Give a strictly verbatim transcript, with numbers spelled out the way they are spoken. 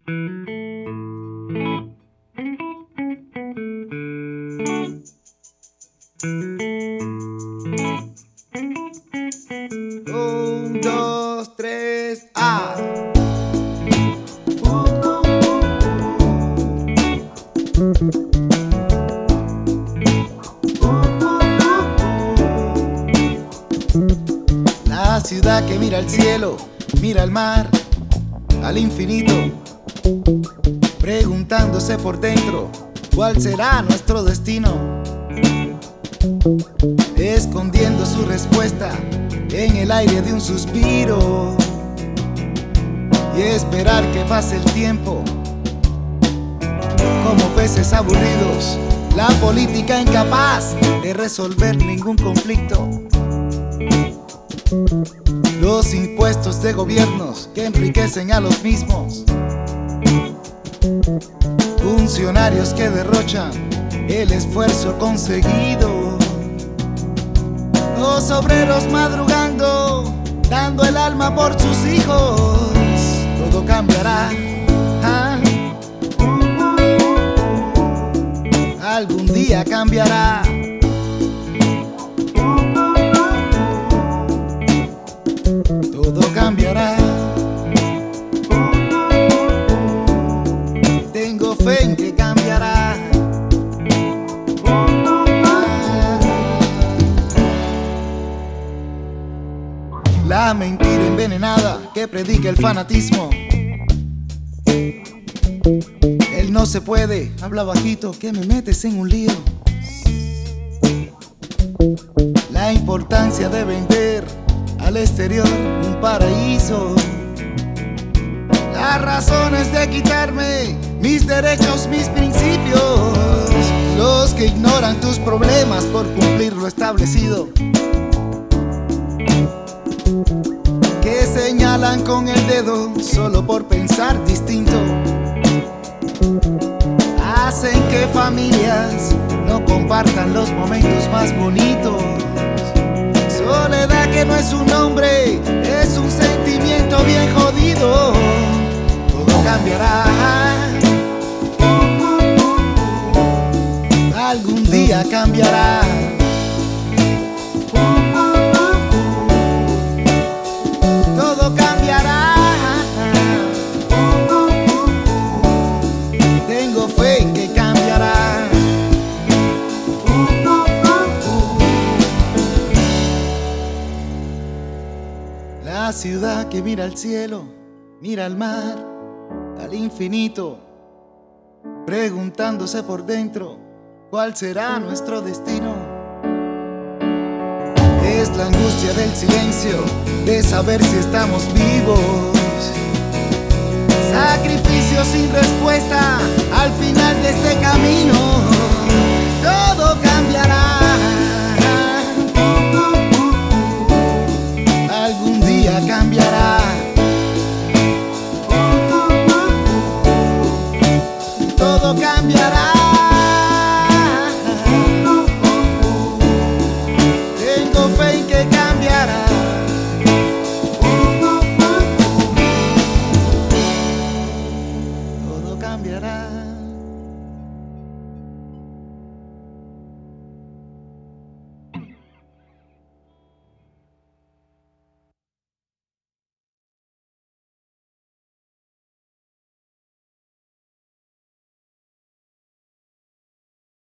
Un, dos, tres, ¡ah! La ciudad que mira al cielo, mira al mar, al infinito, preguntándose por dentro cuál será nuestro destino, escondiendo su respuesta en el aire de un suspiro y esperar que pase el tiempo. Como peces aburridos, la política incapaz de resolver ningún conflicto, los impuestos de gobiernos que enriquecen a los mismos, funcionarios que derrochan el esfuerzo conseguido, los obreros madrugando, dando el alma por sus hijos. Todo cambiará, ¿ah? Algún día cambiará. Todo cambiará. Tengo fe en que cambiará. La mentira envenenada que predica el fanatismo. El no se puede, habla bajito que me metes en un lío. La importancia de vender al exterior un paraíso. Las razones de quitarme mis derechos, mis principios. Los que ignoran tus problemas por cumplir lo establecido. Que señalan con el dedo solo por pensar distinto. Hacen que familias no compartan los momentos más bonitos. Soledad que no es un nombre, es un sentimiento bien jodido. Todo cambiará. Algún día cambiará. Todo cambiará. Tengo fe en que cambiará. La ciudad que mira al cielo, mira al mar, al infinito, preguntándose por dentro cuál será nuestro destino. Es la angustia del silencio, de saber si estamos vivos. Sacrificio sin respuesta al final de este camino. Todo cambiará.